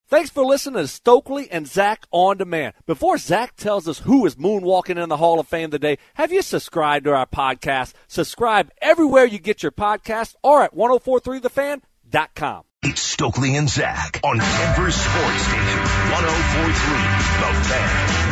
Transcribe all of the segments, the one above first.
Thanks for listening to Stokely and Zach On Demand. Before Zach tells us who is moonwalking in the Hall of Fame today, have you subscribed to our podcast? Subscribe everywhere you get your podcast or at 1043thefan.com. It's Stokely and Zach on Denver Sports Station 1043 The Fan.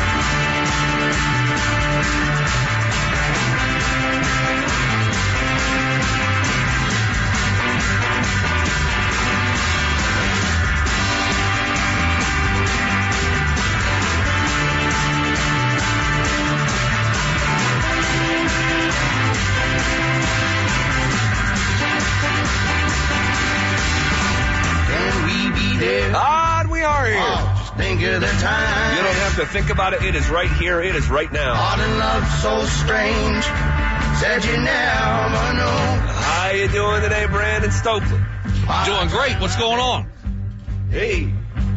God, we are here. Just think of the time. You don't have to think about it. It is right here. It is right now. All in love so strange. Said you never know. How you doing today, Brandon Stokely? Doing great. What's going on? Hey.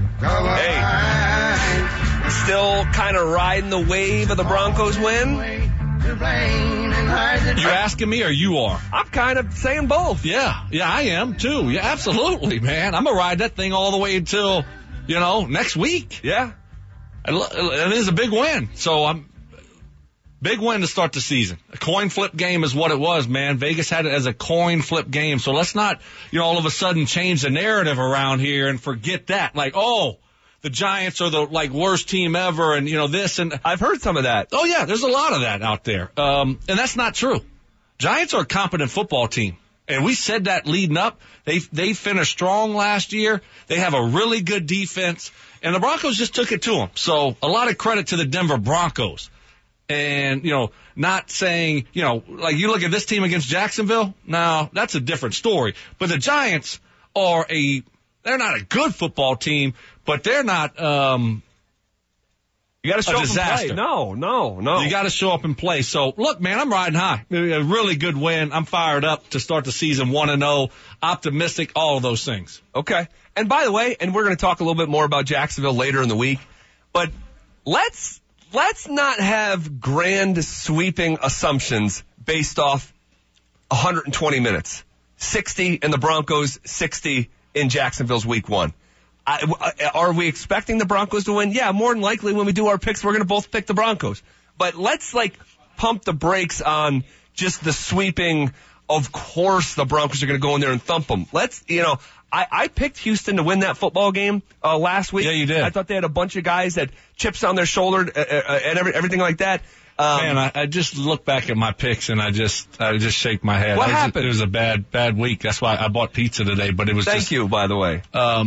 Hey. Still kind of riding the wave of the Broncos win? You asking me or you are? I'm kind of saying both. Yeah, I am too. Yeah, absolutely, man. I'm going to ride that thing all the way until, next week. Yeah. It is a big win. So big win to start the season. A coin flip game is what it was, man. Vegas had it as a coin flip game. So let's not, all of a sudden change the narrative around here and forget that. Like, the Giants are the worst team ever, and this and I've heard some of that. Oh yeah, there's a lot of that out there, and that's not true. Giants are a competent football team, and we said that leading up. They finished strong last year. They have a really good defense, and the Broncos just took it to them. So a lot of credit to the Denver Broncos, and not saying you look at this team against Jacksonville. Now that's a different story, but the Giants are they're not a good football team. But they're not you got to show up and play. No. You got to show up and play. So, look, man, I'm riding high. A really good win. I'm fired up to start the season 1-0, optimistic, all of those things. Okay. And by the way, and we're going to talk a little bit more about Jacksonville later in the week, but let's not have grand sweeping assumptions based off 120 minutes. 60 in the Broncos, 60 in Jacksonville's week 1. Are we expecting the Broncos to win? Yeah, more than likely when we do our picks, we're going to both pick the Broncos. But let's pump the brakes on just the sweeping. Of course the Broncos are going to go in there and thump them. I picked Houston to win that football game last week. Yeah, you did. I thought they had a bunch of guys that chips on their shoulder and everything like that. Man, I just look back at my picks and I just shake my head. What happened? It was a bad week. That's why I bought pizza today. But it was Thank you, by the way.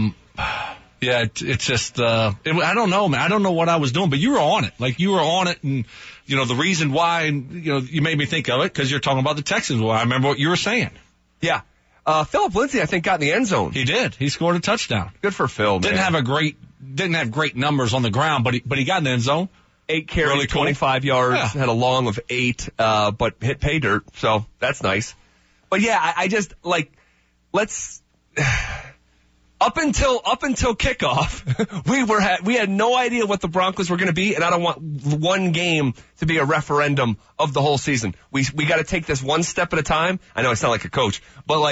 Yeah, it's just, I don't know, man. I don't know what I was doing, but you were on it. You were on it, and, the reason why, you made me think of it, because you're talking about the Texans. Well, I remember what you were saying. Yeah. Phillip Lindsay, I think, got in the end zone. He did. He scored a touchdown. Good for Phil, man. Didn't have great numbers on the ground, but he got in the end zone. 8 carries, really cool. 25 yards, yeah. Had a long of 8, but hit pay dirt, so that's nice. But yeah, I just, let's... Up until kickoff, we had no idea what the Broncos were going to be, and I don't want one game to be a referendum of the whole season. We got to take this one step at a time. I know I sound like a coach, but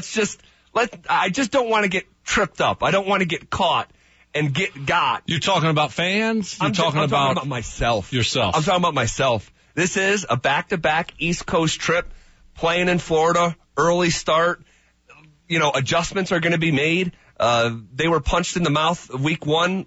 I just don't want to get tripped up. I don't want to get caught and get got. You're talking about fans? I'm talking about myself. Yourself. I'm talking about myself. This is a back-to-back East Coast trip, playing in Florida, early start. Adjustments are going to be made. They were punched in the mouth week 1.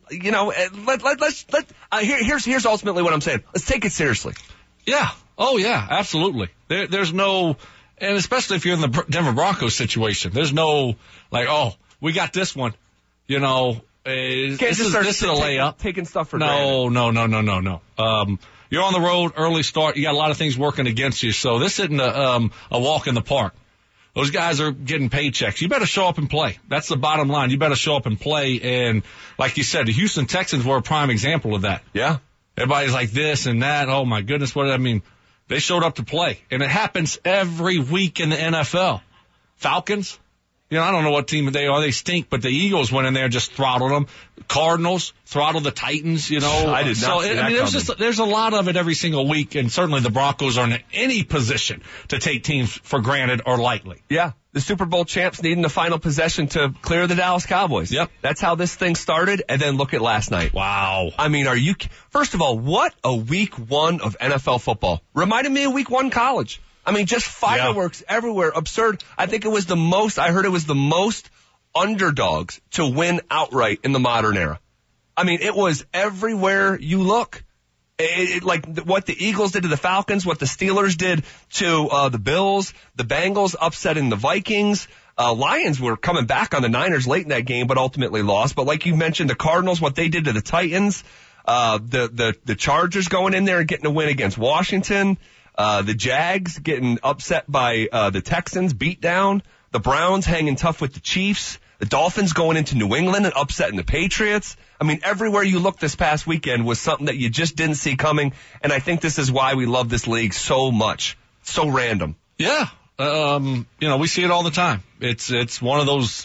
Here's ultimately what I'm saying. Let's take it seriously. Yeah. Oh yeah, absolutely. There's no, and especially if you're in the Denver Broncos situation, there's no we got this one. This is a layup. Taking stuff for granted. No. You're on the road, early start. You got a lot of things working against you. So this isn't a walk in the park. Those guys are getting paychecks. You better show up and play. That's the bottom line. You better show up and play. And like you said, the Houston Texans were a prime example of that. Yeah. Everybody's like this and that. Oh, my goodness. They showed up to play. And it happens every week in the NFL. Falcons, You know, I don't know what team they are. They stink, but the Eagles went in there and just throttled them. Cardinals throttled the Titans, you know. I did not see that there's a lot of it every single week, and certainly the Broncos are in any position to take teams for granted or lightly. Yeah, the Super Bowl champs needing the final possession to clear the Dallas Cowboys. Yep. That's how this thing started, and then look at last night. Wow. I mean, first of all, what a week one of NFL football. Reminded me of week one college. I mean, just fireworks everywhere. Absurd. I heard it was the most underdogs to win outright in the modern era. I mean, it was everywhere you look. Like what the Eagles did to the Falcons, what the Steelers did to the Bills, the Bengals upsetting the Vikings. Lions were coming back on the Niners late in that game, but ultimately lost. But like you mentioned, the Cardinals, what they did to the Titans, the Chargers going in there and getting a win against Washington. The Jags getting upset by the Texans, beat down. The Browns hanging tough with the Chiefs. The Dolphins going into New England and upsetting the Patriots. I mean, everywhere you look this past weekend was something that you just didn't see coming. And I think this is why we love this league so much. So random. Yeah. You know, we see it all the time. It's one of those.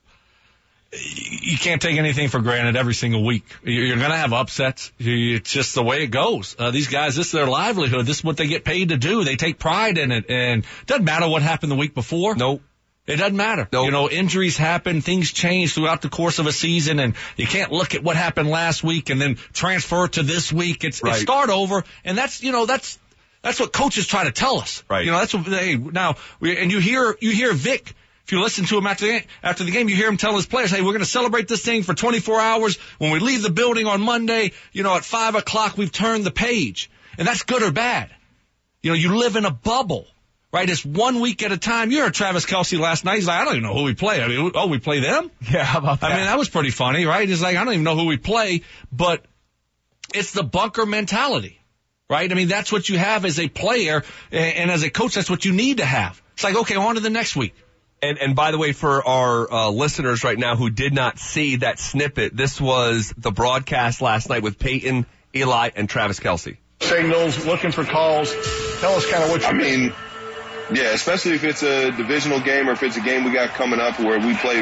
You can't take anything for granted every single week. You're going to have upsets. It's just the way it goes. These guys, this is their livelihood. This is what they get paid to do. They take pride in it. And it doesn't matter what happened the week before. Nope. It doesn't matter. Nope. You know, injuries happen, things change throughout the course of a season, and you can't look at what happened last week and then transfer it to this week. It's start over, and that's what coaches try to tell us. Right. You know, that's what you hear Vic. If you listen to him after the game, you hear him tell his players, hey, we're going to celebrate this thing for 24 hours. When we leave the building on Monday, you know, at 5:00, we've turned the page. And that's good or bad. You know, you live in a bubble, right? It's 1 week at a time. You heard Travis Kelce last night. He's like, I don't even know who we play. I mean, we play them? Yeah, how about that? I mean, that was pretty funny, right? He's like, I don't even know who we play. But it's the bunker mentality, right? I mean, that's what you have as a player. And as a coach, that's what you need to have. It's like, okay, on to the next week. And by the way, for our listeners right now who did not see that snippet, this was the broadcast last night with Peyton, Eli, and Travis Kelce. Signals, looking for calls. Tell us kind of what you mean. Yeah, especially if it's a divisional game or if it's a game we got coming up where we play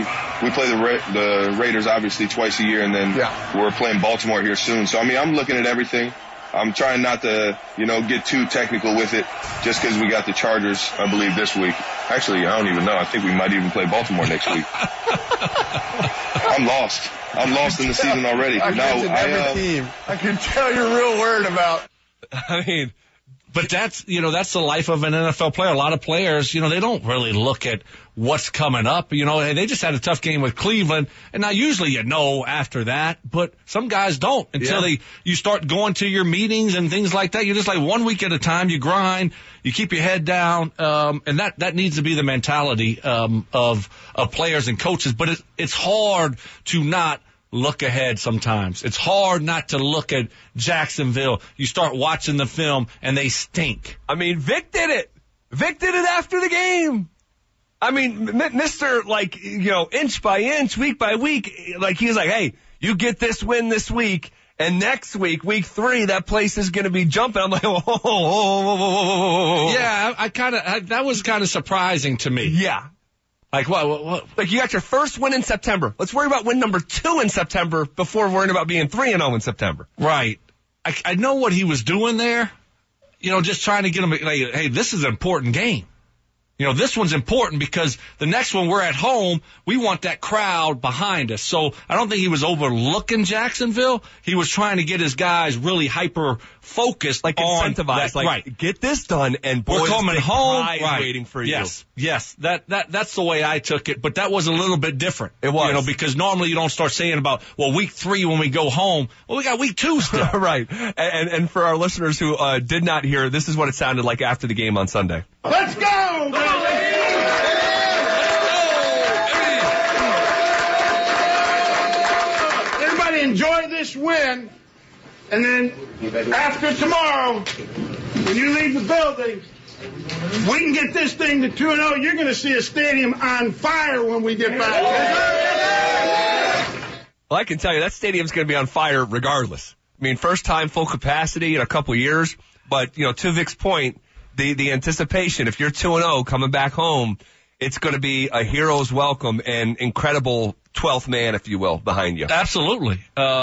the Raiders obviously twice a year, and then we're playing Baltimore here soon. So, I mean, I'm looking at everything. I'm trying not to, get too technical with it just because we got the Chargers, I believe, this week. Actually, I don't even know. I think we might even play Baltimore next week. I'm lost. I'm lost in the season already. I can tell you're real worried about. I mean, but that's the life of an NFL player. A lot of players, they don't really look at what's coming up. They just had a tough game with Cleveland. And now usually after that, but some guys don't until you start going to your meetings and things like that. You're just like 1 week at a time. You grind, you keep your head down. And that needs to be the mentality, of players and coaches. But it's hard to not look ahead sometimes. It's hard not to look at Jacksonville. You start watching the film, and they stink. I mean, Vic did it. Vic did it after the game. I mean, Mr. Inch by inch, week by week, he's like, hey, you get this win this week, and next week, week 3, that place is going to be jumping. I'm like, whoa. Yeah, that was kind of surprising to me. Yeah. Like, what? Like, you got your first win in September. Let's worry about win number 2 in September before worrying about being 3-0 in September. Right. I know what he was doing there. Just trying to get him, like, hey, this is an important game. This one's important because the next one we're at home, we want that crowd behind us. So I don't think he was overlooking Jacksonville. He was trying to get his guys really hyper-focused. Like incentivized. Right. Get this done, and boys, we're coming home. Right. Waiting for you. Yes. That's the way I took it. But that was a little bit different. It was. Because normally you don't start saying about, week 3 when we go home. Well, we got week 2 still. Right. And for our listeners who did not hear, this is what it sounded like after the game on Sunday. Let's go! Everybody enjoy this win, and then after tomorrow, when you leave the building, we can get this thing to 2-0. You're going to see a stadium on fire when we get back. Well, I can tell you that stadium's going to be on fire regardless. I mean, first time full capacity in a couple years, but to Vic's point, the anticipation, if you're 2-0 coming back home, it's going to be a hero's welcome and incredible 12th man, if you will, behind you. Absolutely.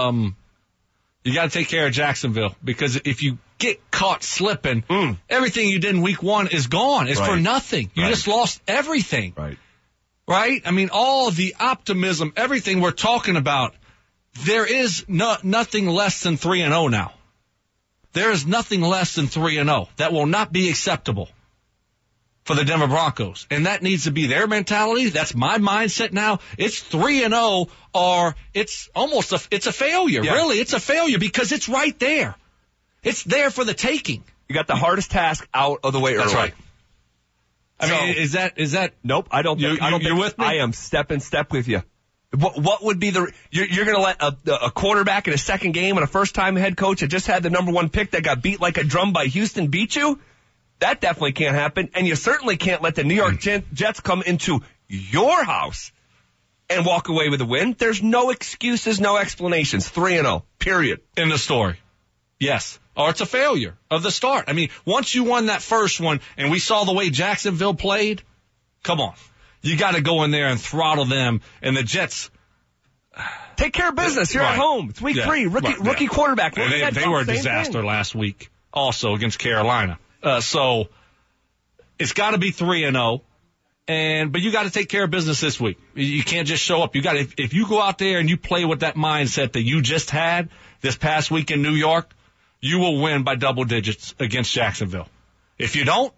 You got to take care of Jacksonville, because if you get caught slipping, everything you did in week 1 is gone. It's for nothing. You just lost everything. Right? I mean, all the optimism, everything we're talking about, there is nothing less than 3-0 now. There is nothing less than 3-0. That will not be acceptable for the Denver Broncos. And that needs to be their mentality. That's my mindset now. It's 3-0, or it's almost it's a failure. Yeah. Really, it's a failure, because it's right there. It's there for the taking. You got the hardest task out of the way early. That's right. I mean, is that? Nope. I don't think you're with me. I am step in step with you. What would be you're going to let a quarterback in a second game and a first-time head coach that just had the number 1 pick that got beat like a drum by Houston beat you? That definitely can't happen. And you certainly can't let the New York Jets come into your house and walk away with a win. There's no excuses, no explanations. 3-0, period. In the story. Yes. Or it's a failure of the start. I mean, once you won that first one and we saw the way Jacksonville played, come on. You got to go in there and throttle them, and the Jets take care of business. You're at home. It's week 3. Rookie quarterback. They were a disaster last week, also against Carolina. So it's got to be 3-0, but you got to take care of business this week. You can't just show up. You got if you go out there and you play with that mindset that you just had this past week in New York, you will win by double digits against Jacksonville. If you don't,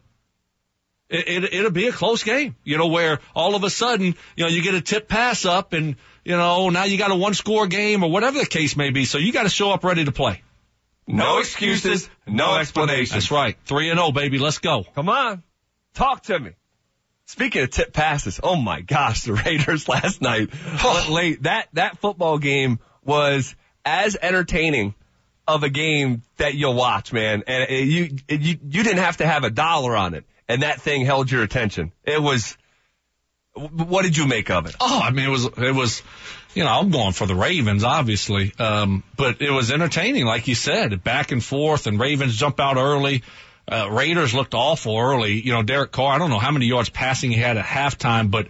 it'll be a close game, where all of a sudden, you get a tip pass up and, now you got a 1-score game or whatever the case may be. So you got to show up ready to play. No excuses, no explanations. That's right. 3-0, baby. Let's go. Come on. Talk to me. Speaking of tip passes, oh my gosh, the Raiders last night. Late. That football game was as entertaining of a game that you'll watch, man. And you didn't have to have $1 on it. And that thing held your attention. What did you make of it? Oh, I mean, it was, I'm going for the Ravens, obviously. But it was entertaining, like you said, back and forth, and Ravens jump out early. Raiders looked awful early. Derek Carr, I don't know how many yards passing he had at halftime, but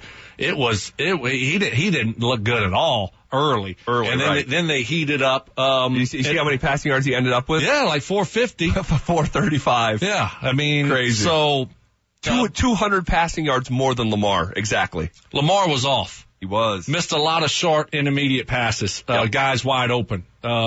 he didn't look good at all early. And then they heated up. You see how many passing yards he ended up with? Yeah, like 450. 435. Yeah, I mean, crazy. So 200 passing yards more than Lamar, exactly. Lamar was off. He was. Missed a lot of short, intermediate passes. Guys wide open.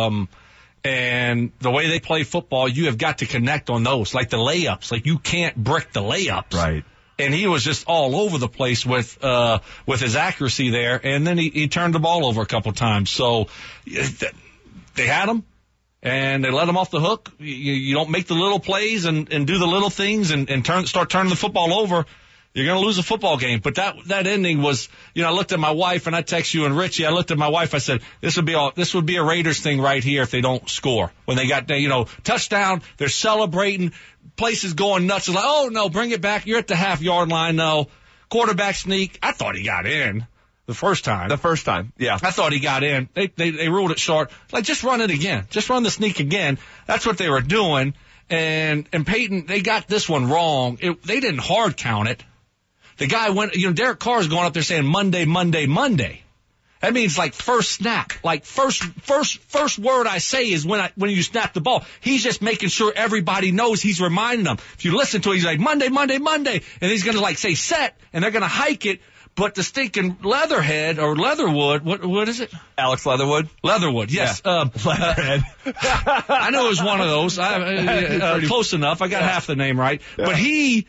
And the way they play football, you have got to connect on those, like the layups. Like, you can't brick the layups. Right. And he was just all over the place with his accuracy there. And then he turned the ball over a couple times. So they had him, and they let him off the hook. You don't make the little plays and do the little things and start turning the football over, you're going to lose a football game. But that ending was, I looked at my wife, and I text you and Richie. I looked at my wife. I said, this would be a Raiders thing right here if they don't score. When they got, touchdown, they're celebrating. Place is going nuts. It's like, oh, no, bring it back. You're at the half-yard line. No. Quarterback sneak. I thought he got in the first time. Yeah. I thought he got in. They ruled it short. Like, just run it again. Just run the sneak again. That's what they were doing. And Peyton, they got this one wrong. They didn't hard count it. The guy went, Derek Carr is going up there saying Monday, Monday, Monday. That means like first snap. Like first word I say is when you snap the ball. He's just making sure everybody knows. He's reminding them. If you listen to it, he's like Monday, Monday, Monday. And he's going to like say set, and they're going to hike it. But the stinking Leatherhead or Leatherwood, what is it? Alex Leatherwood? Leatherwood, yes. Yeah. Leatherhead. I know it was one of those. Close enough. I got half the name right. Yeah. But he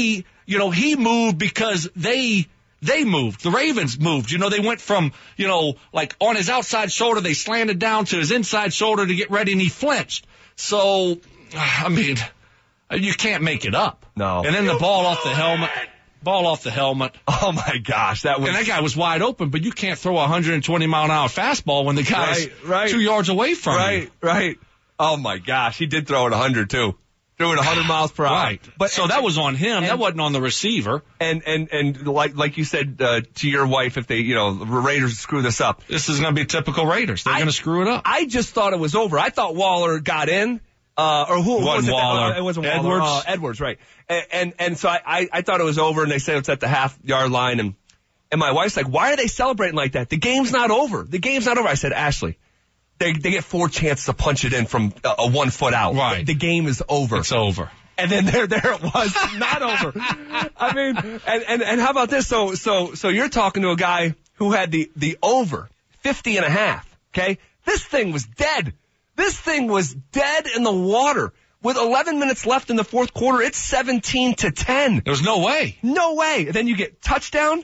moved because they moved. The Ravens moved. They went from, like on his outside shoulder, they slanted down to his inside shoulder to get ready, and he flinched. So, I mean, you can't make it up. No. And then the ball off the helmet. Oh my gosh, and that guy was wide open, but you can't throw a 120-mile-an-hour fastball when the guy's 2 yards away from you. Right. Oh my gosh, he did throw it 100 too. Threw it 100 miles per hour. Right. But so that was on him. That wasn't on the receiver. And like you said to your wife, if they, the Raiders screw this up, this is going to be typical Raiders. They're going to screw it up. I just thought it was over. I thought Waller got in. Or who was it? Waller. It wasn't Edwards. Waller. Edwards, right. And so I thought it was over, and they said it's at the half-yard line, and my wife's like, why are they celebrating like that? The game's not over. The game's not over. I said, Ashley, they get 4 chances to punch it in from a 1 foot out. Right. The game is over. It's over. And then there it was, not over. I mean, and how about this? So you're talking to a guy who had the over 50.5. Okay, this thing was dead. This thing was dead in the water. With 11 minutes left in the fourth quarter, it's 17-10. There's no way. No way. And then you get touchdown,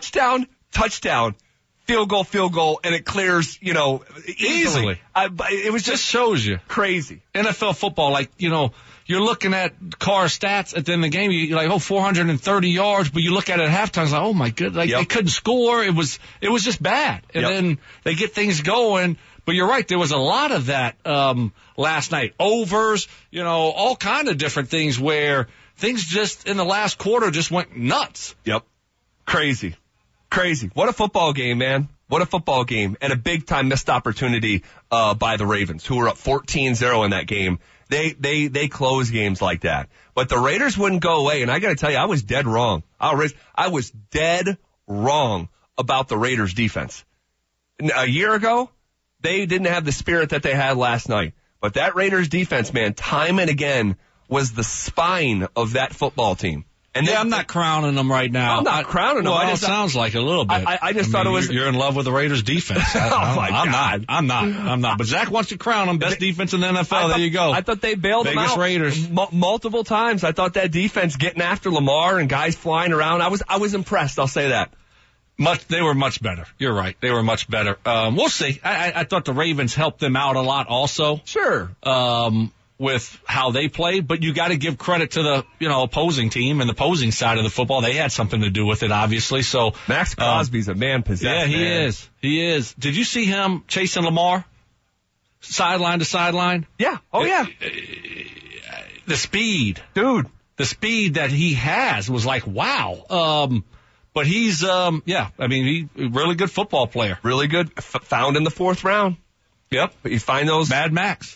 field goal, and it clears, easily. It was just shows you. Crazy. NFL football, you're looking at Carr stats at the end of the game. You're like, 430 yards, but you look at it at halftime, it's like, oh my goodness, they couldn't score. It was just bad. And then they get things going. But you're right, there was a lot of that last night. Overs, all kind of different things where things just in the last quarter just went nuts. Yep. Crazy. What a football game, man. What a football game. And a big-time missed opportunity by the Ravens, who were up 14-0 in that game. They close games like that. But the Raiders wouldn't go away, and I got to tell you, I was dead wrong. I was dead wrong about the Raiders' defense. A year ago, they didn't have the spirit that they had last night. But that Raiders defense, man, time and again, was the spine of that football team. And I'm not crowning them right now. I'm not crowning them. Well, it sounds like a little bit. I just thought it was... You're in love with the Raiders defense. I'm not. But Zach wants to crown them best defense in the NFL. There you go. I thought they bailed them out. Vegas Raiders. Multiple times. I thought that defense getting after Lamar and guys flying around. I was impressed. I'll say that. They were much better. You're right. They were much better. We'll see. I thought the Ravens helped them out a lot also. Sure. With how they played, but you got to give credit to the, opposing team and the opposing side of the football. They had something to do with it, obviously. So Max Crosby's a man possessed. Yeah, he is. Did you see him chasing Lamar? Sideline to sideline? Yeah. Oh, yeah. The speed. Dude. The speed that he has was like, wow. But he's, he's a really good football player. Really good. Found in the 4th round. Yep. But you find those. Mad Max.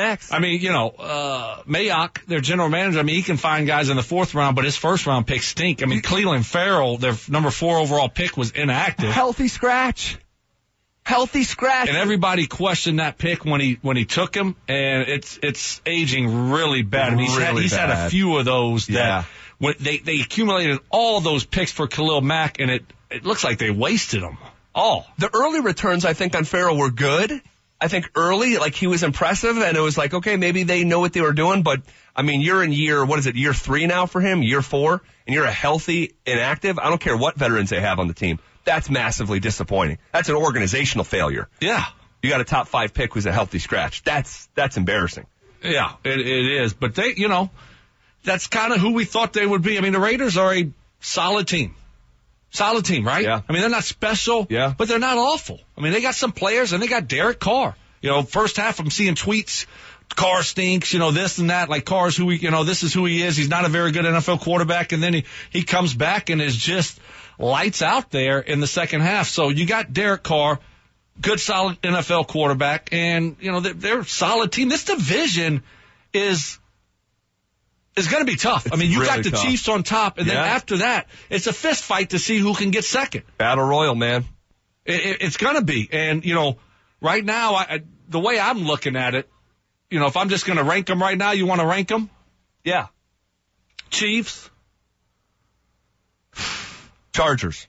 Mayock, their general manager, he can find guys in the 4th round, but his 1st round picks stink. Cleveland Farrell, their number 4 overall pick, was inactive. Healthy scratch. And everybody questioned that pick when he took him, and it's aging really bad. He's had a few of those that when they accumulated all those picks for Khalil Mack, and it looks like they wasted them all. The early returns, I think, on Farrell were good. I think early, he was impressive, and it was like, okay, maybe they know what they were doing, but, you're in year 3 now for him, year 4, and you're a healthy inactive. I don't care what veterans they have on the team. That's massively disappointing. That's an organizational failure. Yeah. You got a top 5 pick who's a healthy scratch. That's embarrassing. Yeah, it is. But they, that's kind of who we thought they would be. The Raiders are a solid team. Solid team, right? Yeah. They're not special, but they're not awful. They got some players, and they got Derek Carr. First half I'm seeing tweets, Carr stinks, this and that, like Carr's who this is who he is. He's not a very good NFL quarterback, and then he comes back and is just lights out there in the second half. So you got Derek Carr, good solid NFL quarterback, and, they're a solid team. This division is going to be tough. You really got the tough. Chiefs on top, and then after that, it's a fist fight to see who can get second. Battle Royal, man. It's going to be. And, right now, the way I'm looking at it, if I'm just going to rank them right now, you want to rank them? Yeah. Chiefs. Chargers.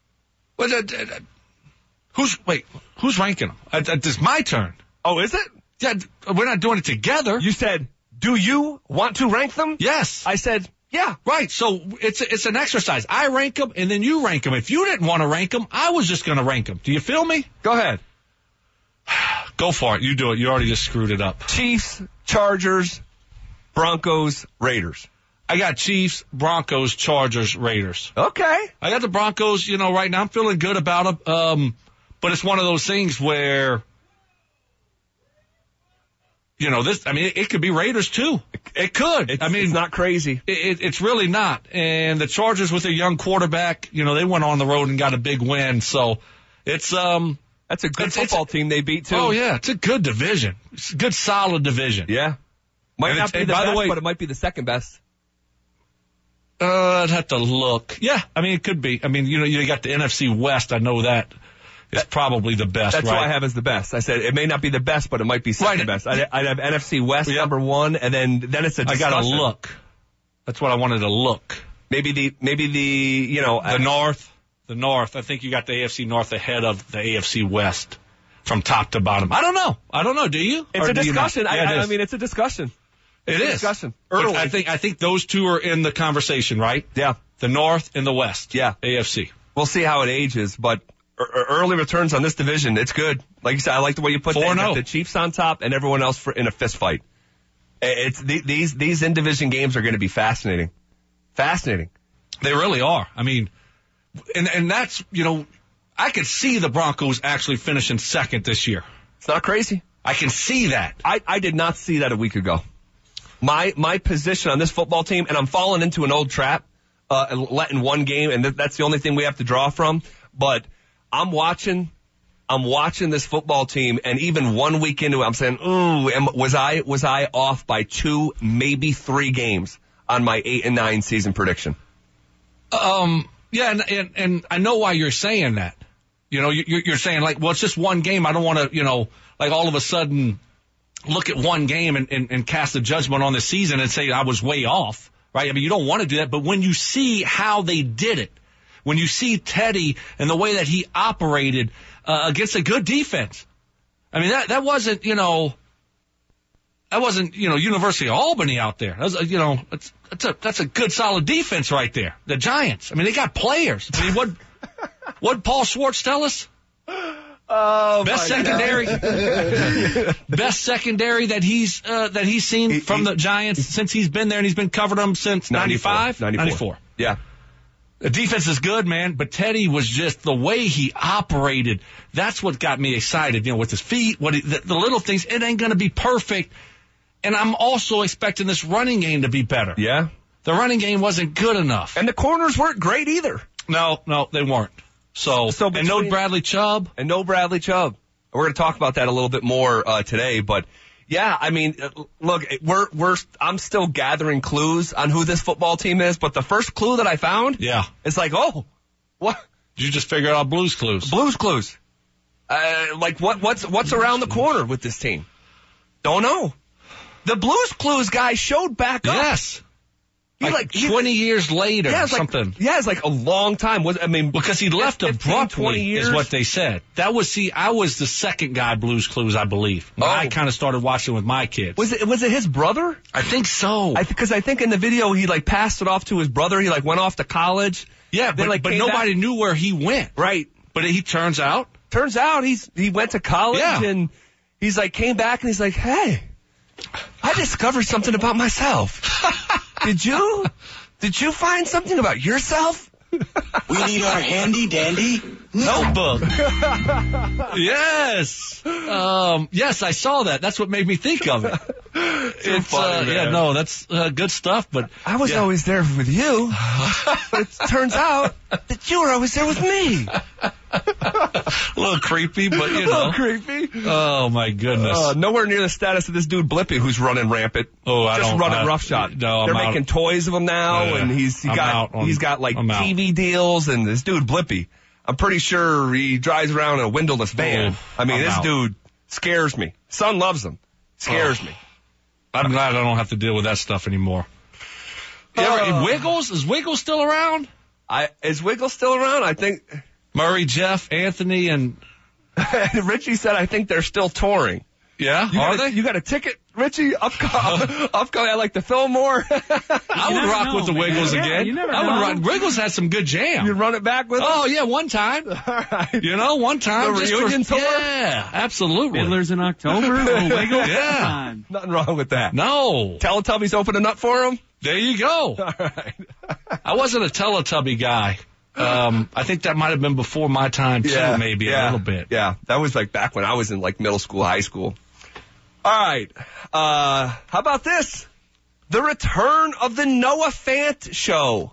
Who's ranking them? It's my turn. Oh, is it? Yeah, we're not doing it together. You said, do you want to rank them? Yes. I said, yeah. Right. So it's an exercise. I rank them, and then you rank them. If you didn't want to rank them, I was just going to rank them. Do you feel me? Go ahead. Go for it. You do it. You already just screwed it up. Chiefs, Chargers, Broncos, Raiders. I got Chiefs, Broncos, Chargers, Raiders. Okay. I got the Broncos, right now I'm feeling good about them. But it's one of those things where, it could be Raiders too. It could. It's not crazy. It's really not. And the Chargers with a young quarterback, they went on the road and got a big win. So it's, that's a good football team they beat too. Oh yeah. It's a good division. It's a good solid division. Yeah. Might not be the by best, the way, but it might be the second best. I'd have to look. Yeah, I mean, it could be. I mean, you got the NFC West. I know that is probably the best, That's right? what I have as the best. I said it may not be the best, but it might be second best. I'd have NFC West number one, and then it's a discussion. I got to look. That's what I wanted to look. Maybe the The North. I think you got the AFC North ahead of the AFC West from top to bottom. I don't know. Do you? It's Or a do you not? discussion. Yeah, I mean, it's a discussion. It is. Discussion. But Early. I think those two are in the conversation, right? Yeah. The North and the West. Yeah. AFC. We'll see how it ages, but early returns on this division, it's good. Like you said, I like the way you put 4-0. the Chiefs on top and everyone else in a fist fight. It's these in-division games are going to be fascinating. Fascinating. They really are. I mean, and that's, I could see the Broncos actually finishing second this year. It's not crazy. I can see that. I did not see that a week ago. My position on this football team, and I'm falling into an old trap, letting one game, and that's the only thing we have to draw from. But I'm watching this football team, and even 1 week into it, I'm saying, ooh, was I off by 2, maybe 3 games on my 8-9 season prediction? Yeah, and I know why you're saying that. You're saying like, well, it's just one game. I don't want to, like all of a sudden look at one game and cast a judgment on the season and say I was way off, right? I mean, you don't want to do that, but when you see how they did it, when you see Teddy and the way that he operated against a good defense, I mean, that wasn't, University of Albany out there. That was, that's a good solid defense right there. The Giants. I mean, they got players. I mean, what'd Paul Schwartz tell us? Best secondary that he's seen from the Giants since he's been there, and he's been covering them since 94. Yeah. The defense is good, man, but Teddy was just the way he operated. That's what got me excited, with his feet, the little things. It ain't going to be perfect. And I'm also expecting this running game to be better. Yeah. The running game wasn't good enough. And the corners weren't great either. No, they weren't. And no Bradley Chubb. We're going to talk about that a little bit more today, but yeah, I mean, look, I'm still gathering clues on who this football team is, but the first clue that I found, it's like, oh, what? Did you just figure out Blues Clues? Blues Clues. Like what's around the corner with this team? Don't know. The Blues Clues guy showed back up. Yes. Like 20 years later or something. It's like a long time. Because he left 15, abruptly 20 years. is what they said. I was the second guy Blues Clues, I believe. I kind of started watching with my kids. Was it his brother? I think so. Because I think in the video he passed it off to his brother. He went off to college. Yeah, but nobody knew where he went. Right. But he turns out he went to college and he's came back and he's like, hey, I discovered something about myself. Did you find something about yourself? We need our handy dandy notebook. Yes. Yes, I saw that. That's what made me think of it. It's funny, that's good stuff. But I was always there with you. But it turns out that you were always there with me. A little creepy, but A little creepy. Oh my goodness. Nowhere near the status of this dude Blippy, who's running rampant. Running roughshod. No, they're making toys of him now, and he's got TV deals, and this dude Blippy, I'm pretty sure he drives around in a windowless van. This dude scares me. Son loves him. Scares me. I'm glad I don't have to deal with that stuff anymore. Wiggles? Is Wiggles still around? Is Wiggles still around? I think Murray, Jeff, Anthony, and Richie said I think they're still touring. Yeah? Are they? You got a ticket, Richie? Upcoming at like the Fillmore. I would rock with the Wiggles again. You never I would know. rock. Wiggles had some good jam. You'd run it back with them? Oh, yeah, one time. All right. One time. The reunion tour? Yeah, absolutely. Fiddlers in October? Wiggles? Yeah. Come on. Nothing wrong with that. No. Teletubbies opening up for him? There you go. All right. I wasn't a Teletubby guy. I think that might have been before my time, too, maybe a little bit. Yeah, that was back when I was in middle school, high school. All right. How about this? The return of the Noah Fant show.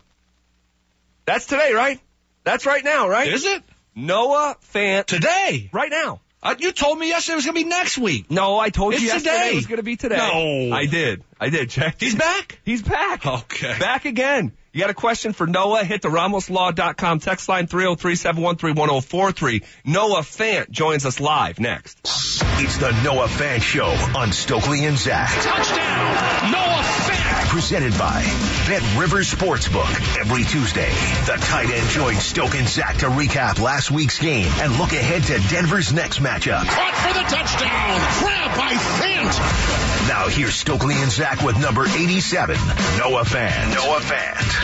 That's today, right? That's right now, right? Is it? Noah Fant. Today? Right now. You told me yesterday it was going to be next week. No, I told you It's yesterday today. it was going to be today. No. I did. Check. He's back? He's back. Okay. Back again. You got a question for Noah? Hit the RamosLaw.com text line 303-713-1043. Noah Fant joins us live next. It's the Noah Fant Show on Stokely and Zach. Touchdown, Noah Fant. Presented by Bet Rivers Sportsbook. Every Tuesday, the tight end joins Stoke and Zach to recap last week's game and look ahead to Denver's next matchup. Caught for the touchdown. Grab by Fant. Now here's Stokely and Zach with number 87, Noah Fant. Noah Fant.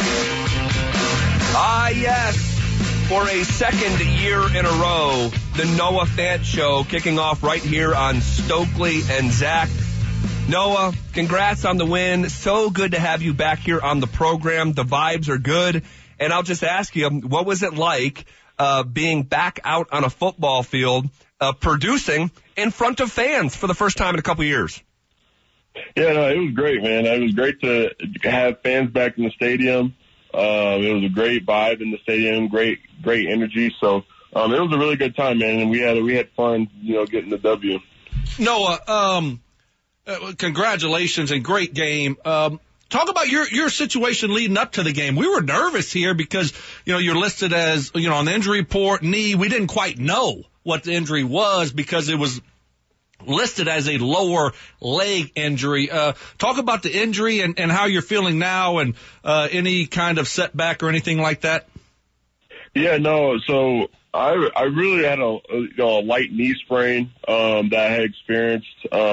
Ah, yes. For a second year in a row, the Noah Fant Show kicking off right here on Stokely and Zach. Noah, congrats on the win. So good to have you back here on the program. The vibes are good. And I'll just ask you, what was it like being back out on a football field, producing in front of fans for the first time in a couple years? Yeah, no, it was great, man. It was great to have fans back in the stadium. It was a great vibe in the stadium, great energy. So it was a really good time, man, and we had fun, getting the W. Noah, congratulations and great game. Talk about your situation leading up to the game. We were nervous here because, you're listed as, on the injury report, knee. We didn't quite know what the injury was because it was listed as a lower leg injury. Talk about the injury and how you're feeling now and any kind of setback or anything like that. Yeah, no. So I really had a light knee sprain that I had experienced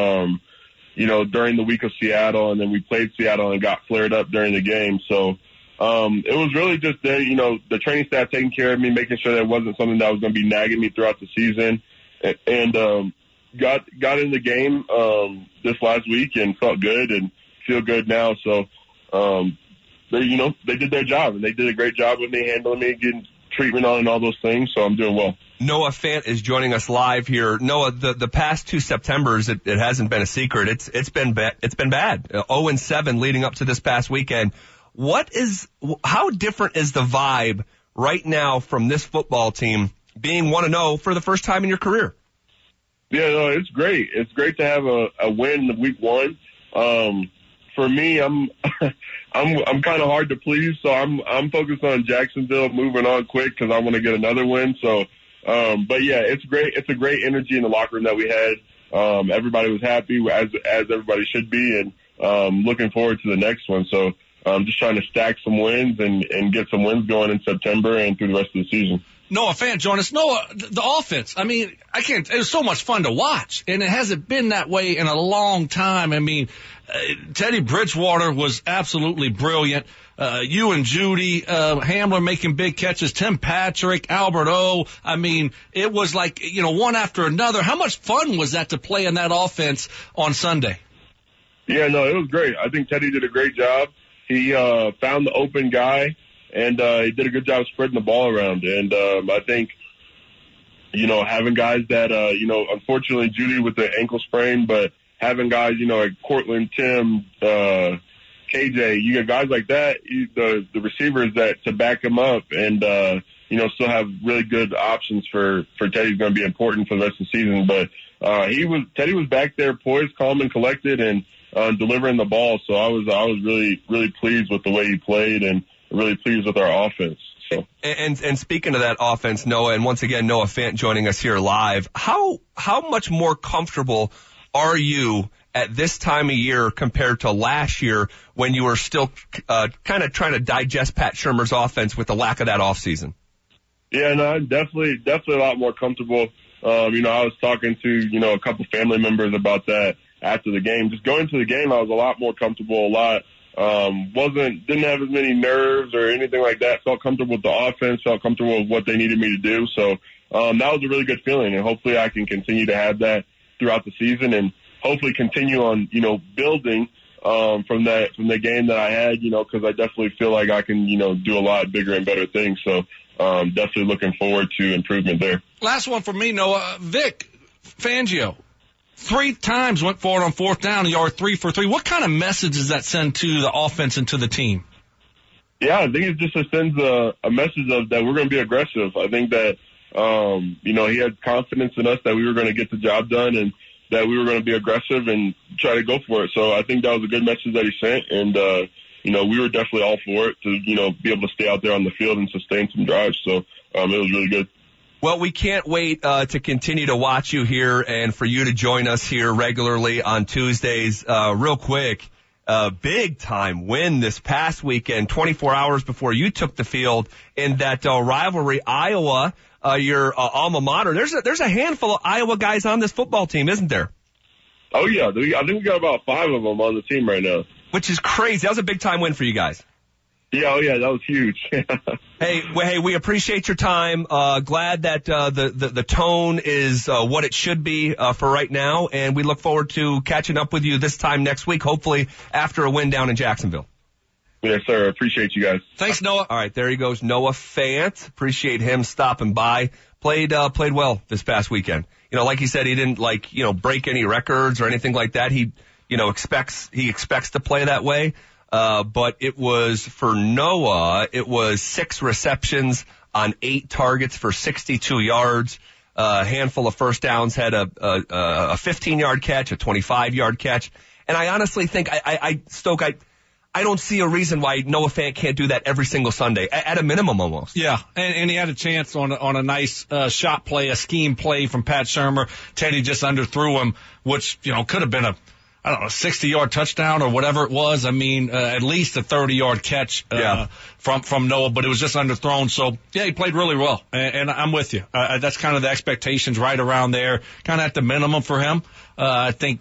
during the week of Seattle, and then we played Seattle and got flared up during the game. So it was really just the training staff taking care of me, making sure that it wasn't something that was going to be nagging me throughout the season, and got in the game this last week and felt good and feel good now. So they did their job, and they did a great job with me, handling me, getting treatment on and all those things. So I'm doing well. Noah Fant is joining us live here. Noah, the past 2 Septembers, it hasn't been a secret. It's been bad. 0-7 leading up to this past weekend. How different is the vibe right now from this football team being 1-0 for the first time in your career? Yeah, no, it's great. It's great to have a win in week 1. For me, I'm kind of hard to please, so I'm focused on Jacksonville, moving on quick because I want to get another win. So, but yeah, it's great. It's a great energy in the locker room that we had. Everybody was happy, as everybody should be, and looking forward to the next one. So, just trying to stack some wins and get some wins going in September and through the rest of the season. Noah Fant join us. Noah, the offense, it was so much fun to watch, and it hasn't been that way in a long time. Teddy Bridgewater was absolutely brilliant. You and Judy, Hamler making big catches, Tim Patrick, Albert O. It was like, one after another. How much fun was that to play in that offense on Sunday? Yeah, no, it was great. I think Teddy did a great job. He found the open guy. And he did a good job spreading the ball around. And I think, having guys that, unfortunately Judy with the ankle sprain, but having guys, like Cortland, Tim, KJ, you got guys like that, the receivers that to back him up and, still have really good options for Teddy's going to be important for the rest of the season. But Teddy was back there poised, calm and collected and delivering the ball. So I was really, really pleased with the way he played and really pleased with our offense. So. And speaking of that offense, Noah, and once again, Noah Fant joining us here live, how much more comfortable are you at this time of year compared to last year when you were still kind of trying to digest Pat Shurmur's offense with the lack of that offseason? Yeah, no, definitely a lot more comfortable. I was talking to, a couple family members about that after the game. Just going to the game, I was a lot more comfortable, didn't have as many nerves or anything like that. Felt comfortable with the offense, felt comfortable with what they needed me to do. So, that was a really good feeling, and hopefully I can continue to have that throughout the season and hopefully continue on, building, from the game that I had, cause I definitely feel like I can, do a lot bigger and better things. So, definitely looking forward to improvement there. Last one for me, Noah. Vic Fangio. 3 times went for it on 4th down. You are 3 for 3. What kind of message does that send to the offense and to the team? Yeah, I think it just sends a message of that we're going to be aggressive. I think that, He had confidence in us that we were going to get the job done and that we were going to be aggressive and try to go for it. So I think that was a good message that he sent. And, we were definitely all for it to, be able to stay out there on the field and sustain some drives. So it was really good. Well, we can't wait to continue to watch you here and for you to join us here regularly on Tuesdays. Real quick, big time win this past weekend, 24 hours before you took the field in that rivalry, Iowa, your alma mater. There's a handful of Iowa guys on this football team, isn't there? Oh, yeah. I think we got about 5 of them on the team right now. Which is crazy. That was a big time win for you guys. Yeah, that was huge. Hey, we appreciate your time. Glad that the tone is what it should be for right now, and we look forward to catching up with you this time next week, hopefully after a win down in Jacksonville. Yes, sir. Appreciate you guys. Thanks, Noah. All right, there he goes, Noah Fant. Appreciate him stopping by. Played well this past weekend. Like he said, he didn't break any records or anything like that. He expects to play that way. But it was for Noah, it was 6 receptions on 8 targets for 62 yards, a handful of first downs, had a 15-yard catch, a 25-yard catch. And I honestly think, Stoke, I don't see a reason why Noah Fant can't do that every single Sunday, at a minimum almost. Yeah, and he had a chance on a nice shot play, a scheme play from Pat Shurmur. Teddy just underthrew him, which, could have been a 60-yard touchdown or whatever it was. I mean, at least a 30-yard catch from Noah, but it was just underthrown. So, yeah, he played really well, and I'm with you. That's kind of the expectations right around there, kind of at the minimum for him. I think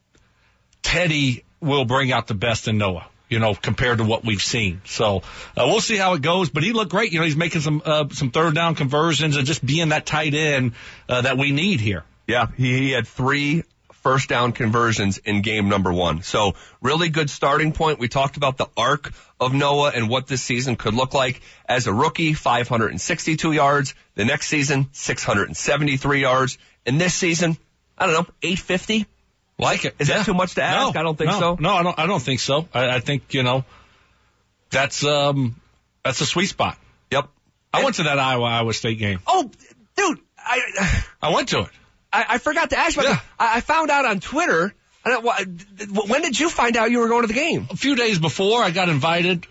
Teddy will bring out the best in Noah, compared to what we've seen. So we'll see how it goes, but he looked great. He's making some third down conversions and just being that tight end that we need here. Yeah, he had 3 first down conversions in game number 1. So really good starting point. We talked about the arc of Noah and what this season could look like. As a rookie, 562 yards. The next season, 673 yards. And this season, 850? Like it. Is that too much to ask? I don't think so. No, I don't think so. I think, that's a sweet spot. Yep. I went to that Iowa State game. Oh, dude. I went to it. I forgot to ask you about that. I found out on Twitter. When did you find out you were going to the game? A few days before. I got invited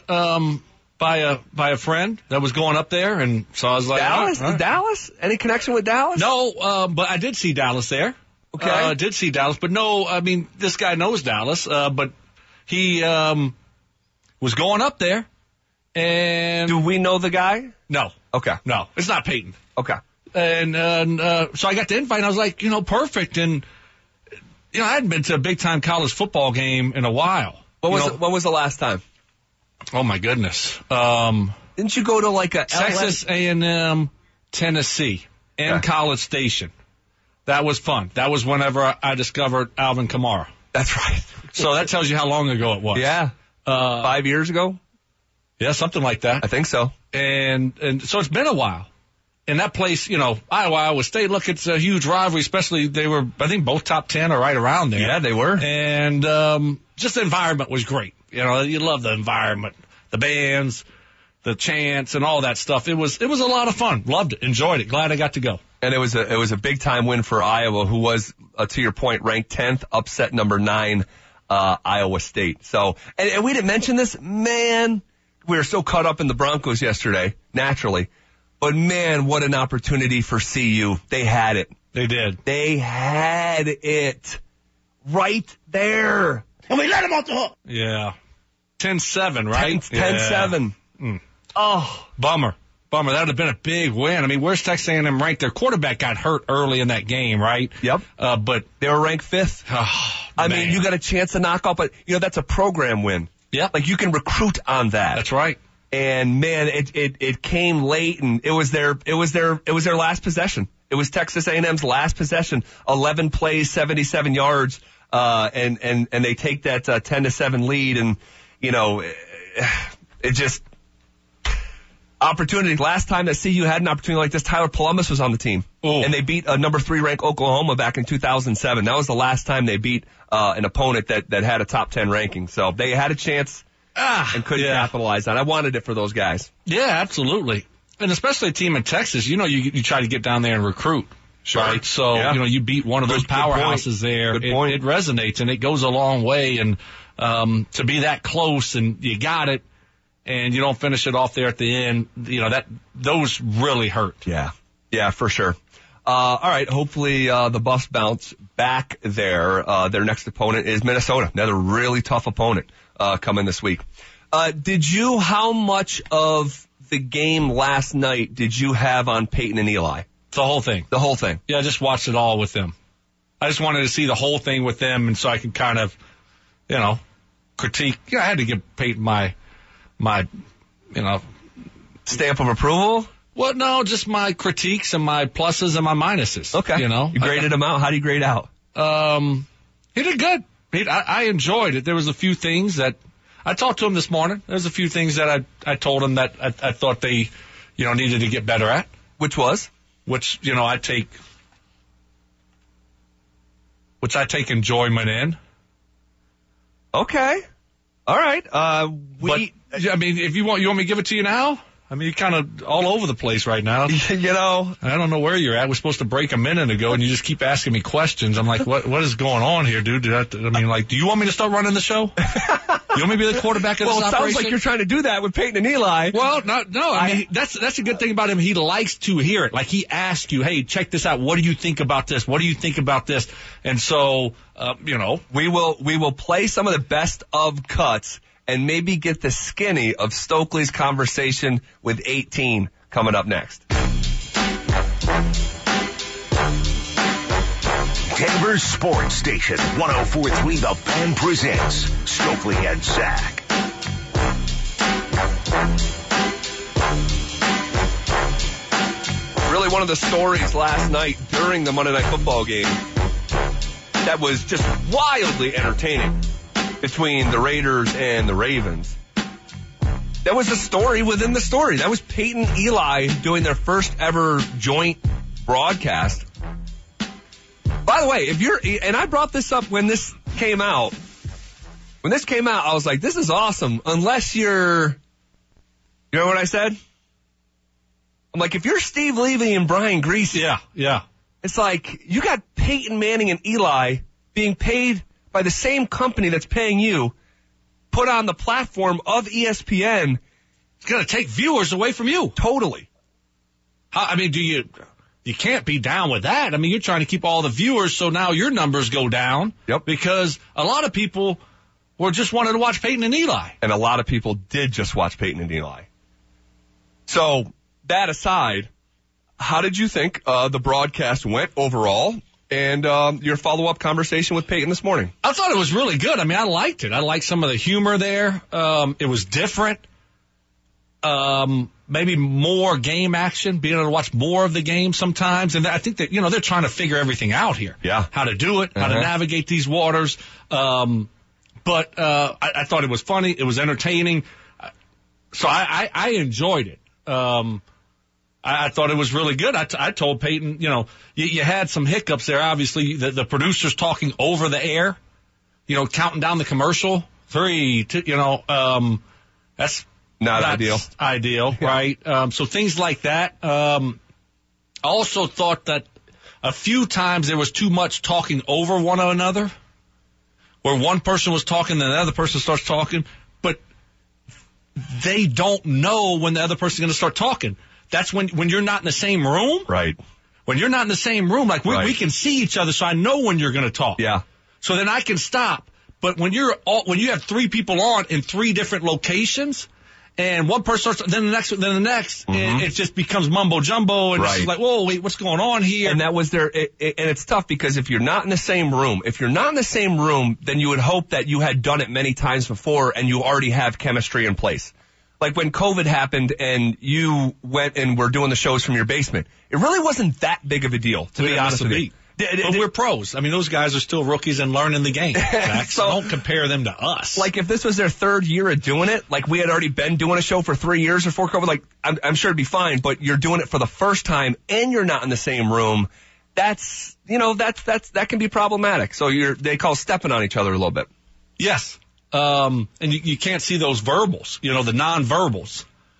by a friend that was going up there, and so I was like, Dallas? all right. Dallas? Any connection with Dallas? No, but I did see Dallas there. Okay. I did see Dallas, but no, I mean, this guy knows Dallas, but he was going up there, and... Do we know the guy? No. Okay. No, it's not Peyton. Okay. And so I got the invite, and I was like, perfect. And, I hadn't been to a big-time college football game in a while. When was the last time? Oh, my goodness. Didn't you go to a Texas A&M, Tennessee, and College Station? That was fun. That was whenever I discovered Alvin Kamara. That's right. So that tells you how long ago it was. Yeah. 5 years ago? Yeah, something like that. I think so. And so it's been a while. And that place, Iowa State, look, it's a huge rivalry, especially they were, I think, both top 10 or right around there. Yeah, they were. And just the environment was great. You love the environment, the bands, the chants, and all that stuff. It was a lot of fun. Loved it. Enjoyed it. Glad I got to go. And it was a big time win for Iowa, who was, to your point, ranked 10th, upset number 9, Iowa State. So, and we didn't mention this, man. We were so caught up in the Broncos yesterday, naturally. But, man, what an opportunity for CU. They had it. They did. They had it right there. And we let them off the hook. Yeah. 10-7, right? 10-7. Mm. Oh. Bummer. That would have been a big win. I mean, where's Texas A&M ranked? Their quarterback got hurt early in that game, right? Yep. But they were ranked 5th. Oh, I mean, you got a chance to knock off, but, that's a program win. Yep. Like, you can recruit on that. That's right. And man, it came late, and it was their last possession. It was Texas A&M's last possession. 11 plays, 77 yards, and they take that 10-7 lead, and it just opportunity. Last time that CU had an opportunity like this, Tyler Polumbus was on the team, and they beat a number 3 ranked Oklahoma back in 2007. That was the last time they beat an opponent that had a top 10 ranking. So they had a chance. And couldn't capitalize on it. I wanted it for those guys. Yeah, absolutely. And especially a team in Texas, you try to get down there and recruit. Sure. Right? So, you beat one of those powerhouses there. It resonates, and it goes a long way. And to be that close, and you got it, and you don't finish it off there at the end, those really hurt. Yeah, for sure. All right, hopefully the Buffs bounce back there. Their next opponent is Minnesota, another really tough opponent coming this week. How much of the game last night did you have on Peyton and Eli? The whole thing. The whole thing. Yeah, I just watched it all with them. I just wanted to see the whole thing with them, and so I could kind of, critique. I had to give Peyton my stamp of approval. Well, no, just my critiques and my pluses and my minuses. Okay. You graded him out. How do you grade out? He did good. I enjoyed it. There was a few things that I talked to him this morning. There's a few things that I told him that I thought they, needed to get better at. Which was? Which I take enjoyment in. Okay. All right. If you want me to give it to you now? I mean, you're kind of all over the place right now. I don't know where you're at. We're supposed to break a minute ago, and you just keep asking me questions. I'm like, what is going on here, dude? Do you want me to start running the show? You want me to be the quarterback of this operation? Well, it sounds like you're trying to do that with Peyton and Eli. Well, no. I mean, that's a good thing about him. He likes to hear it. Like, he asks you, hey, check this out. What do you think about this? What do you think about this? And so, we will play some of the best of cuts and maybe get the skinny of Stokely's conversation with 18 coming up next. Denver's Sports Station, 104.3 The Fan presents Stokely and Zach. Really one of the stories last night during the Monday Night Football game that was just wildly entertaining between the Raiders and the Ravens. That was a story within the story. That was Peyton and Eli doing their first ever joint broadcast. By the way, and I brought this up when this came out. When this came out, I was like, this is awesome. Unless you know what I said? I'm like, if you're Steve Levy and Brian Greasy. Yeah. It's like, you got Peyton Manning and Eli being paid by the same company that's paying you, put on the platform of ESPN. It's going to take viewers away from you. Totally. You can't be down with that. I mean, you're trying to keep all the viewers, so now your numbers go down. Yep. Because a lot of people were just wanted to watch Peyton and Eli. And a lot of people did just watch Peyton and Eli. So, that aside, how did you think the broadcast went overall? And your follow-up conversation with Peyton this morning? I thought it was really good. I mean, I liked it. I liked some of the humor there. It was different. Maybe more game action, being able to watch more of the game sometimes. And I think that, they're trying to figure everything out here. Yeah. How to do it, how to navigate these waters. But I thought it was funny. It was entertaining. So I enjoyed it. I thought it was really good. I told Peyton, you had some hiccups there. Obviously, the producers talking over the air, counting down the commercial. 3, 2, that's not ideal, right? So things like that. I also thought that a few times there was too much talking over one another, where one person was talking and the other person starts talking, but they don't know when the other person's going to start talking. That's when you're not in the same room. Right. When you're not in the same room, like we can see each other, so I know when you're going to talk. Yeah. So then I can stop. But when you have 3 people on in 3 different locations, and one person starts, then the next, and it just becomes mumbo jumbo, and it's just like, whoa, wait, what's going on here? And that was and it's tough because if you're not in the same room, then you would hope that you had done it many times before and you already have chemistry in place. Like when COVID happened and you went and were doing the shows from your basement, it really wasn't that big of a deal, to be honest with you. But we're pros. I mean, those guys are still rookies and learning the game. So don't compare them to us. Like if this was their 3rd year of doing it, like we had already been doing a show for 3 years before COVID, like I'm sure it'd be fine, but you're doing it for the first time and you're not in the same room. That can be problematic. So they call stepping on each other a little bit. Yes. And you can't see those verbals, the non-verbals.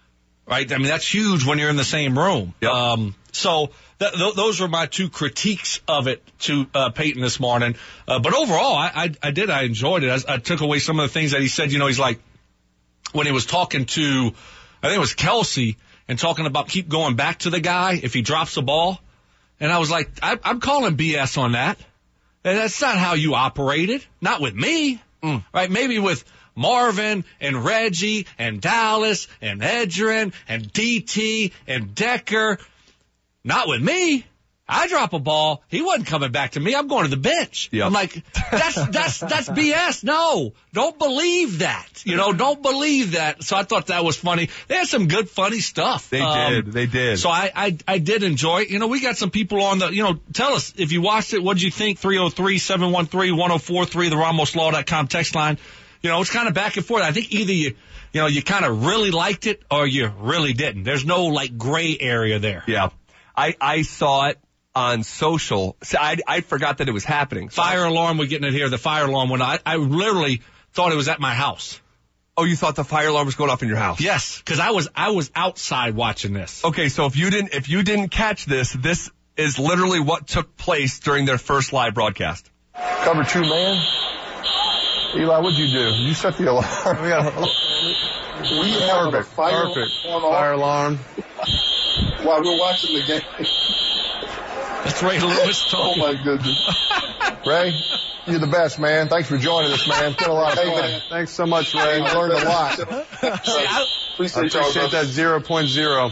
right? I mean, that's huge when you're in the same room. Yep. So those were my two critiques of it to Peyton this morning. But overall, I enjoyed it. I took away some of the things that he said. You know, he's like, when he was talking to, I think it was Kelsey, and talking about keep going back to the guy if he drops the ball. And I was like, I'm calling BS on that. And that's not how you operated. Not with me. Right? Maybe with Marvin and Reggie and Dallas and Edgerrin and DT and Decker. Not with me. I drop a ball. He wasn't coming back to me. I'm going to the bench. Yep. I'm like, that's BS. No, don't believe that. You know, don't believe that. So I thought that was funny. They had some good, funny stuff. They did. So I did enjoy it. You know, we got some people on the, you know, tell us if you watched it, what did you think? 303-713-1043, the RamosLaw.com text line. You know, it's kind of back and forth. I think either you kind of really liked it or you really didn't. There's no like gray area there. Yeah. I saw it on social. I forgot that it was happening. Fire alarm, we're getting it here. The fire alarm went off. I literally thought it was at my house. Oh, you thought the fire alarm was going off in your house? Yes, because I was outside watching this. Okay, so if you didn't catch this is literally what took place during their first live broadcast. Cover 2, man. Eli, what'd you do? You set the alarm. We have a fire alarm while we're watching the game. That's Ray Lewis talking. Oh, my goodness. Ray, you're the best, man. Thanks for joining us, man. It's been a lot of fun. Man. Thanks so much, Ray. I learned a lot. Appreciate that 0.0. 0.0.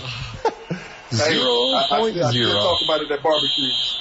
I still talk about it at barbecues.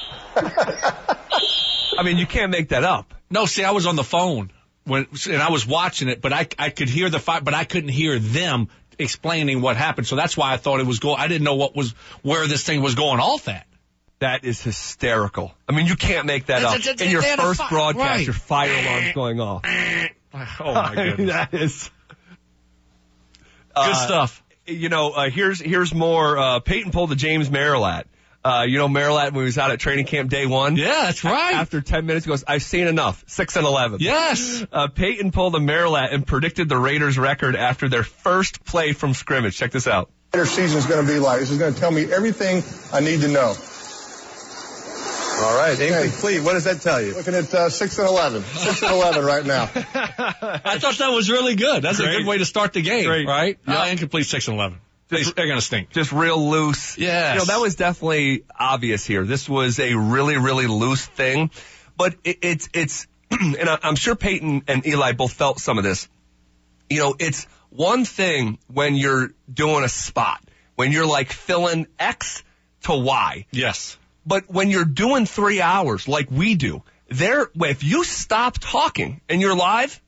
I mean, you can't make that up. No, see, I was on the phone and I was watching it, but I could hear the fire, but I couldn't hear them explaining what happened. So that's why I thought it was I didn't know where this thing was going off at. That is hysterical. I mean, you can't make that up. In your first broadcast, right. Your fire alarm's going off. Oh, my goodness. That is good stuff. You know, here's more. Peyton pulled the James Merilatt. You know Merilatt when he was out at training camp day 1? Yeah, that's right. After 10 minutes, he goes, I've seen enough. 6-11. Yes. Peyton pulled a Merilatt and predicted the Raiders record after their first play from scrimmage. Check this out. Their season's going to be like, this is going to tell me everything I need to know. All right, incomplete. What does that tell you? Looking at 6-11. 6-11 right now. I thought that was really good. That's a good way to start the game, right? Yep. Incomplete 6-11. They're going to stink. Just real loose. Yes. You know, that was definitely obvious here. This was a really, really loose thing. But it's and I'm sure Peyton and Eli both felt some of this. You know, it's one thing when you're doing a spot, when you're like filling X to Y. Yes. But when you're doing 3 hours like we do, if you stop talking and you're live,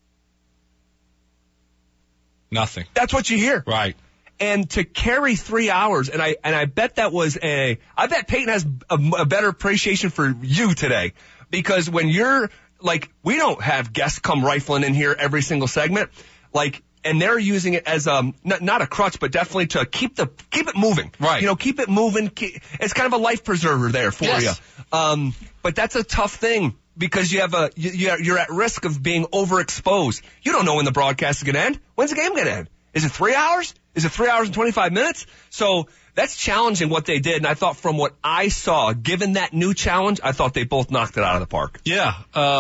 nothing. That's what you hear. Right. And to carry 3 hours, and I bet that was I bet Peyton has a better appreciation for you today, because when you're like, we don't have guests come rifling in here every single segment, like, and they're using it as not a crutch, but definitely to keep it moving. Right. You know, keep it moving. It's kind of a life preserver there for you. But that's a tough thing because you're at risk of being overexposed. You don't know when the broadcast is going to end. When's the game going to end? Is it 3 hours? Is it 3 hours and 25 minutes? So that's challenging what they did. And I thought from what I saw, given that new challenge, I thought they both knocked it out of the park. Yeah.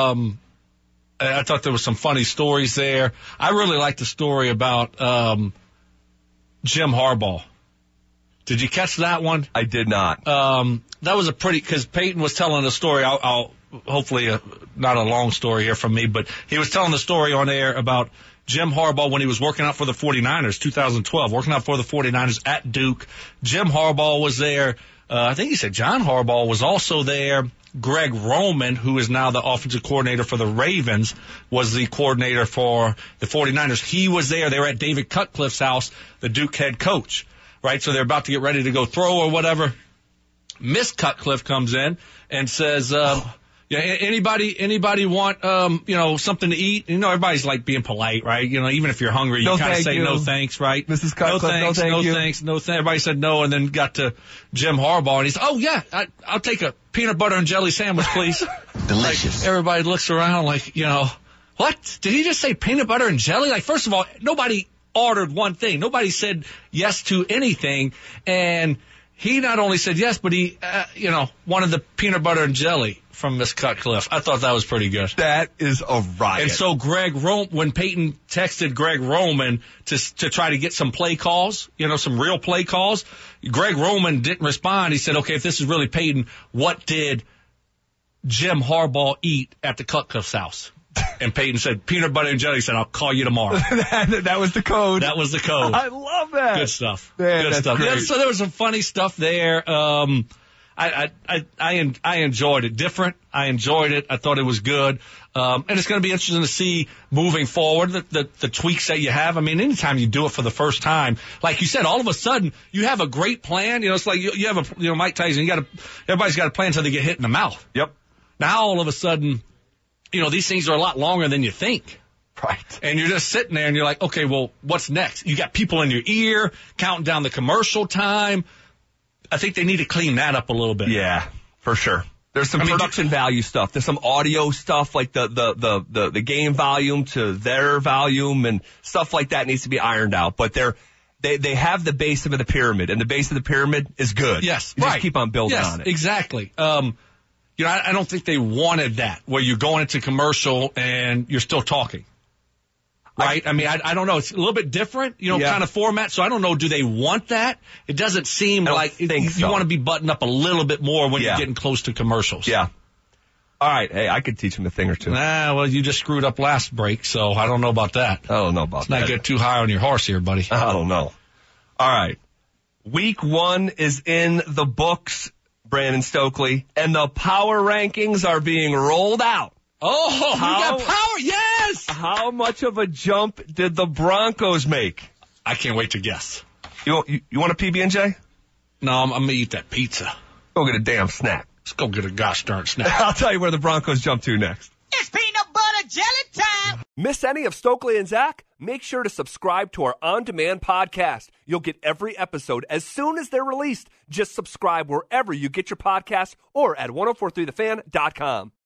I thought there was some funny stories there. I really liked the story about Jim Harbaugh. Did you catch that one? I did not. That was because Peyton was telling the story. I'll hopefully not a long story here from me, but he was telling the story on air about Jim Harbaugh when he was working out for the 49ers, 2012, working out for the 49ers at Duke. Jim Harbaugh was there. I think he said John Harbaugh was also there. Greg Roman, who is now the offensive coordinator for the Ravens, was the coordinator for the 49ers. He was there. They were at David Cutcliffe's house, the Duke head coach, right? So they're about to get ready to go throw or whatever. Miss Cutcliffe comes in and says, yeah, anybody want, something to eat? You know, everybody's like being polite, right? You know, even if you're hungry, you kind of say no thanks, right? Mrs. Cutcliffe, no thanks. Everybody said no, and then got to Jim Harbaugh, and he said, oh yeah, I'll take a peanut butter and jelly sandwich, please. Delicious. Like, everybody looks around like, what? Did he just say peanut butter and jelly? Like, first of all, nobody ordered one thing. Nobody said yes to anything. And he not only said yes, but he, wanted the peanut butter and jelly from Miss Cutcliffe. I thought that was pretty good. That is a riot. And so when Peyton texted Greg Roman to try to get some play calls, some real play calls, Greg Roman didn't respond. He said, okay, if this is really Peyton, what did Jim Harbaugh eat at the Cutcliffe's house? And Peyton said, peanut butter and jelly. He said, I'll call you tomorrow. That was the code. That was the code. I love that. Good stuff. Man, good stuff. Great. Yeah, so there was some funny stuff there. I enjoyed it. Different. I enjoyed it. I thought it was good. And it's going to be interesting to see moving forward the tweaks that you have. I mean, anytime you do it for the first time, like you said, all of a sudden you have a great plan. It's like you have Mike Tyson. Everybody's got a plan until they get hit in the mouth. Yep. Now all of a sudden, these things are a lot longer than you think. Right. And you're just sitting there and you're like, okay, well, what's next? You got people in your ear counting down the commercial time. I think they need to clean that up a little bit. Yeah, for sure. There's some production value stuff. There's some audio stuff like the game volume to their volume and stuff like that needs to be ironed out. But they have the base of the pyramid, and the base of the pyramid is good. Yes, you right. Just keep on building on it. Exactly. I don't think they wanted that where you're going into commercial and you're still talking. Right? I don't know. It's a little bit different, kind of format. So I don't know. Do they want that? It doesn't seem like you want to be buttoned up a little bit more when you're getting close to commercials. Yeah. All right. Hey, I could teach him a thing or two. Well, you just screwed up last break, so I don't know about that. I don't know about that. Let's not get too high on your horse here, buddy. I don't know. All right. Week 1 is in the books, Brandon Stokely, and the power rankings are being rolled out. Oh, we got power, yes! How much of a jump did the Broncos make? I can't wait to guess. You want a PB&J? No, I'm going to eat that pizza. Go get a damn snack. Let's go get a gosh darn snack. I'll tell you where the Broncos jump to next. It's peanut butter jelly time! Miss any of Stokely and Zach? Make sure to subscribe to our on-demand podcast. You'll get every episode as soon as they're released. Just subscribe wherever you get your podcasts or at 1043thefan.com.